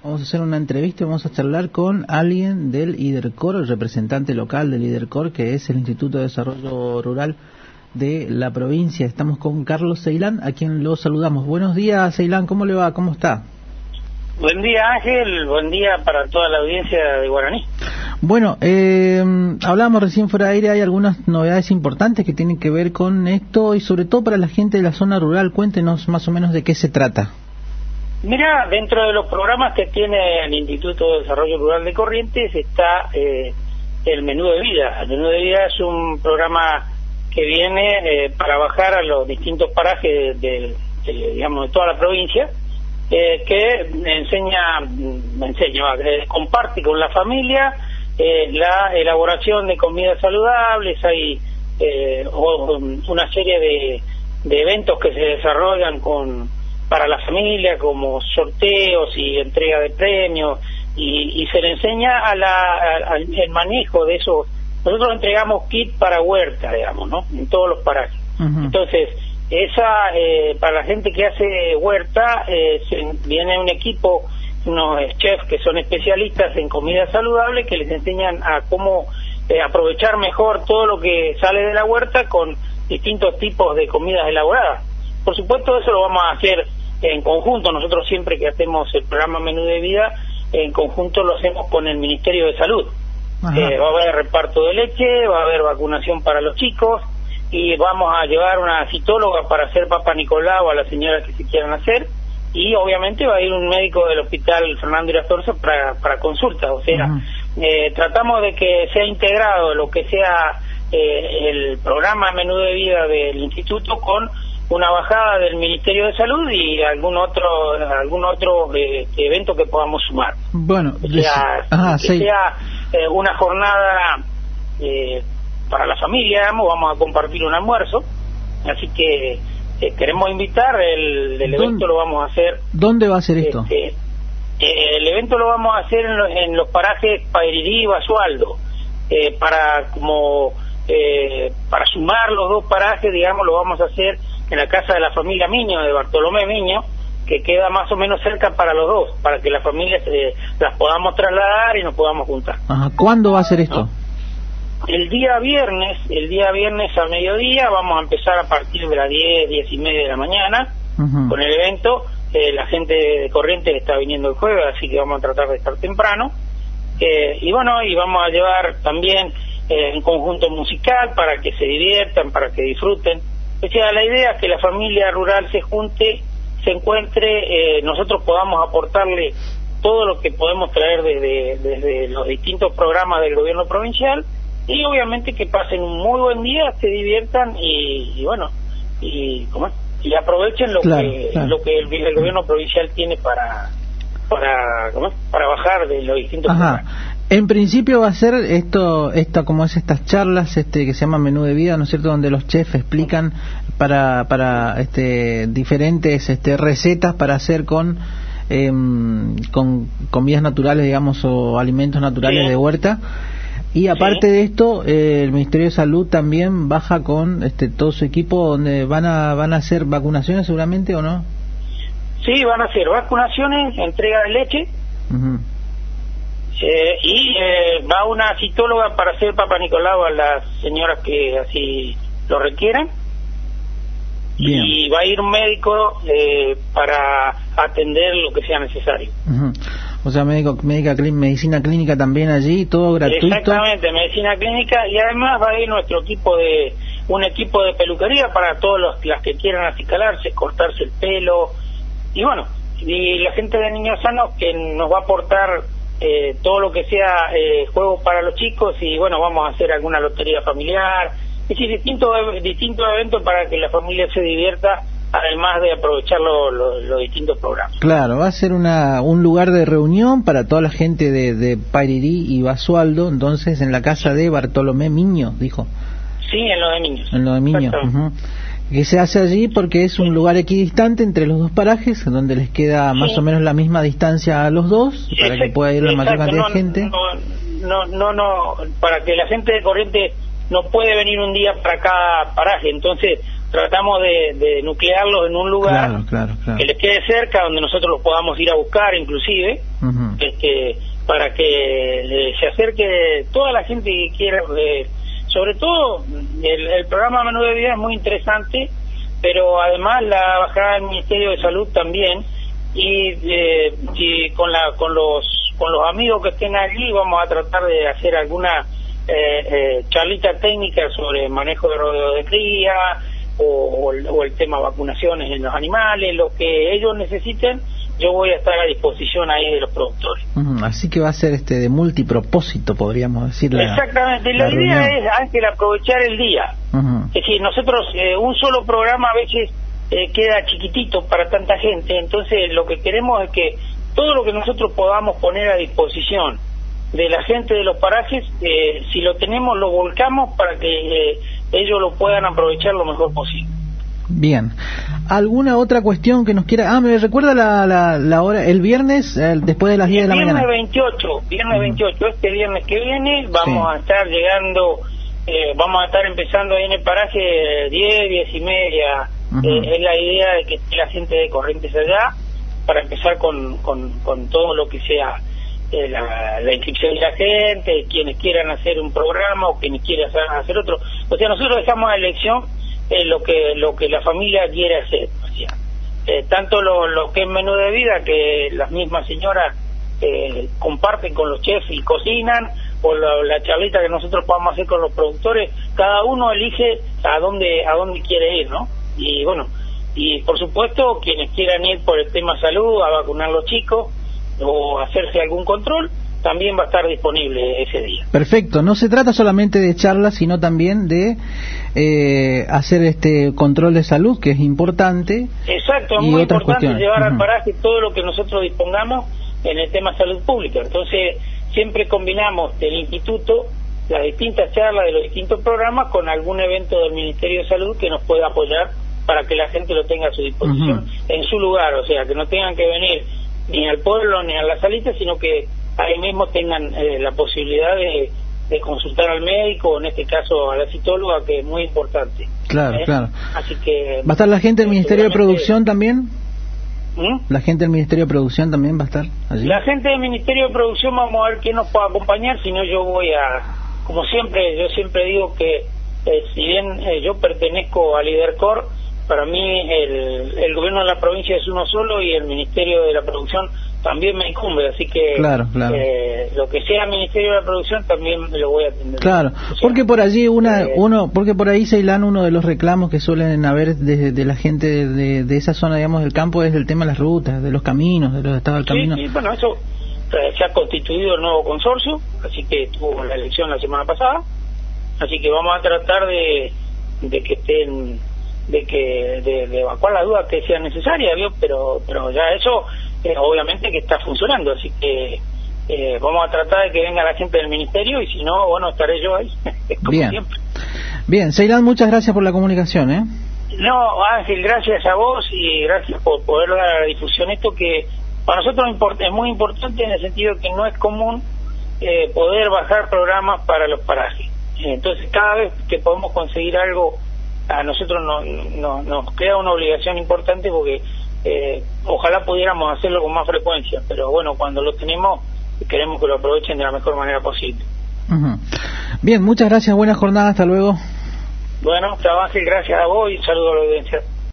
Vamos a hacer una entrevista y vamos a charlar con alguien del IDERCOR, el representante local del IDERCOR, que es el Instituto de Desarrollo Rural de la provincia. Estamos con Carlos Ceilán, a quien lo saludamos. Buenos días, Ceilán, ¿cómo le va? ¿Cómo está? Buen día, Ángel, buen día para toda la audiencia de Guaraní. Bueno, hablábamos recién fuera de aire, hay algunas novedades importantes que tienen que ver con esto y sobre todo para la gente de la zona rural. Cuéntenos más o menos de qué se trata. Mira, dentro de los programas que tiene el Instituto de Desarrollo Rural de Corrientes está el Menú de Vida. El Menú de Vida es un programa que viene para bajar a los distintos parajes de toda la provincia, que comparte con la familia la elaboración de comidas saludables. Hay una serie de eventos que se desarrollan para la familia, como sorteos y entrega de premios, y se le enseña el manejo de esos. Nosotros entregamos kit para huerta, digamos, ¿no? En todos los parajes. Uh-huh. Entonces, para la gente que hace huerta, viene un equipo, unos chefs que son especialistas en comida saludable, que les enseñan a cómo aprovechar mejor todo lo que sale de la huerta con distintos tipos de comidas elaboradas. Por supuesto, eso lo vamos a hacer en conjunto. Nosotros siempre que hacemos el programa Menú de Vida, en conjunto lo hacemos con el Ministerio de Salud. Va a haber reparto de leche, va a haber vacunación para los chicos, y vamos a llevar una citóloga para hacer Papa Nicolau a las señoras que se quieran hacer, y obviamente va a ir un médico del Hospital Fernando Irastorza para consultas. O sea, tratamos de que sea integrado lo que sea el programa Menú de Vida del Instituto con una bajada del Ministerio de Salud y algún otro evento que podamos sumar. Bueno, sea una jornada para la familia, digamos. Vamos a compartir un almuerzo, así que queremos invitar. El evento lo vamos a hacer. ¿Dónde va a ser esto? El evento lo vamos a hacer en los parajes Pairirí y Basualdo, para sumar los dos parajes, digamos. Lo vamos a hacer en la casa de la familia Miño, de Bartolomé Miño, que queda más o menos cerca para los dos, para que las familias las podamos trasladar y nos podamos juntar. Ajá. ¿Cuándo va a ser esto? El día viernes a mediodía. Vamos a empezar a partir de las 10:30 de la mañana con el evento. La gente de Corrientes está viniendo el jueves, así que vamos a tratar de estar temprano. Y vamos a llevar también un conjunto musical para que se diviertan, para que disfruten. O sea, la idea es que la familia rural se junte, se encuentre, nosotros podamos aportarle todo lo que podemos traer desde los distintos programas del gobierno provincial, y obviamente que pasen un muy buen día, se diviertan y aprovechen lo que el gobierno provincial tiene para bajar de los distintos programas. En principio va a ser esto como es estas charlas que se llama Menú de Vida, ¿no es cierto?, donde los chefs explican para diferentes recetas para hacer con comidas naturales, digamos, o alimentos naturales de huerta. Y aparte de esto, el Ministerio de Salud también baja con todo su equipo, donde van a hacer vacunaciones seguramente, ¿o no? Sí, van a hacer vacunaciones, entrega de leche. Va una citóloga para hacer Papa Nicolau a las señoras que así lo requieran. Bien. Y va a ir un médico para atender lo que sea necesario. O sea, medicina clínica también allí, todo gratuito. Exactamente, medicina clínica, y además va a ir un equipo de peluquería para todas las que quieran acicalarse, cortarse el pelo, y la gente de Niños Sanos, que nos va a aportar todo lo que sea juegos para los chicos, y vamos a hacer alguna lotería familiar, es decir, distintos eventos para que la familia se divierta, además de aprovechar los distintos programas. Claro, va a ser un lugar de reunión para toda la gente de Pairirí y Basualdo, entonces en la casa de Bartolomé Miño, dijo. Sí, en lo de Miños. En lo de Miño. Que se hace allí porque es un lugar equidistante entre los dos parajes, donde les queda más o menos la misma distancia a los dos, para que pueda ir la mayor cantidad de gente. Para que la gente de Corrientes no puede venir un día para cada paraje, entonces tratamos de nuclearlos en un lugar claro. que les quede cerca, donde nosotros los podamos ir a buscar inclusive, para que se acerque toda la gente que quiera. Sobre todo el programa Menú de Vida es muy interesante, pero además la bajada del Ministerio de Salud también, y con los amigos que estén allí vamos a tratar de hacer alguna charlita técnica sobre manejo de rodeo de cría o el tema vacunaciones en los animales, lo que ellos necesiten. Yo voy a estar a disposición ahí de los productores. Así que va a ser de multipropósito, podríamos decir. Exactamente, la idea es, Ángel, aprovechar el día. Es decir, nosotros, un solo programa a veces queda chiquitito para tanta gente, entonces lo que queremos es que todo lo que nosotros podamos poner a disposición de la gente de los parajes, si lo tenemos, lo volcamos para que ellos lo puedan aprovechar lo mejor posible. Bien. ¿Alguna otra cuestión que nos quiera? Me recuerda la hora, el viernes, después de las 10 de la mañana. Viernes 28, este viernes que viene, vamos a estar llegando, vamos a estar empezando ahí en el paraje 10 y media. Es la idea de que esté la gente de Corrientes allá, para empezar con todo lo que sea la inscripción de la gente, quienes quieran hacer un programa o quienes quieran hacer otro. O sea, nosotros dejamos a elección lo que la familia quiere hacer. O sea, tanto lo que es menú de vida, que las mismas señoras comparten con los chefs y cocinan, o la charlita que nosotros podamos hacer con los productores, cada uno elige a dónde quiere ir, ¿no? Y bueno, y por supuesto quienes quieran ir por el tema salud, a vacunar a los chicos o hacerse algún control, también va a estar disponible ese día. Perfecto, no se trata solamente de charlas, sino también de hacer este control de salud, que es importante. Exacto, es muy importante llevar al paraje todo lo que nosotros dispongamos en el tema salud pública. Entonces siempre combinamos del instituto las distintas charlas de los distintos programas con algún evento del Ministerio de Salud que nos pueda apoyar para que la gente lo tenga a su disposición en su lugar, o sea, que no tengan que venir ni al pueblo ni a la salita, sino que ahí mismo tengan la posibilidad de consultar al médico, o en este caso a la citóloga, que es muy importante. Claro. Así que ¿va a estar la gente del Ministerio de Producción también? ¿La gente del Ministerio de Producción también va a estar allí? La gente del Ministerio de Producción, vamos a ver quién nos puede acompañar, si no yo voy como siempre, yo siempre digo que si bien yo pertenezco al IDERCOR, para mí el gobierno de la provincia es uno solo y el Ministerio de la Producción también me incumbe, así que claro. Lo que sea Ministerio de la Producción también lo voy a atender. Claro, o sea, porque por allí porque por ahí, Ceilán, uno de los reclamos que suelen haber de la gente de esa zona, digamos, del campo, es el tema de las rutas, de los caminos, de los estados del camino. Sí, bueno, eso se ha constituido el nuevo consorcio, así que tuvo la elección la semana pasada, así que vamos a tratar de que estén, de evacuar la duda que sea necesaria, ¿vio? Pero ya eso obviamente que está funcionando, así que vamos a tratar de que venga la gente del ministerio, y si no, bueno, estaré yo ahí como siempre. Bien, Ceilán, muchas gracias por la comunicación. No, Ángel, gracias a vos y gracias por poder dar a la difusión esto, que para nosotros es muy importante, en el sentido que no es común poder bajar programas para los parajes. Entonces, cada vez que podemos conseguir algo, a nosotros nos queda una obligación importante, porque ojalá pudiéramos hacerlo con más frecuencia, pero bueno, cuando lo tenemos queremos que lo aprovechen de la mejor manera posible. Bien, muchas gracias, buena jornada, hasta luego. Bueno, Ángel, gracias a vos y saludo a la audiencia.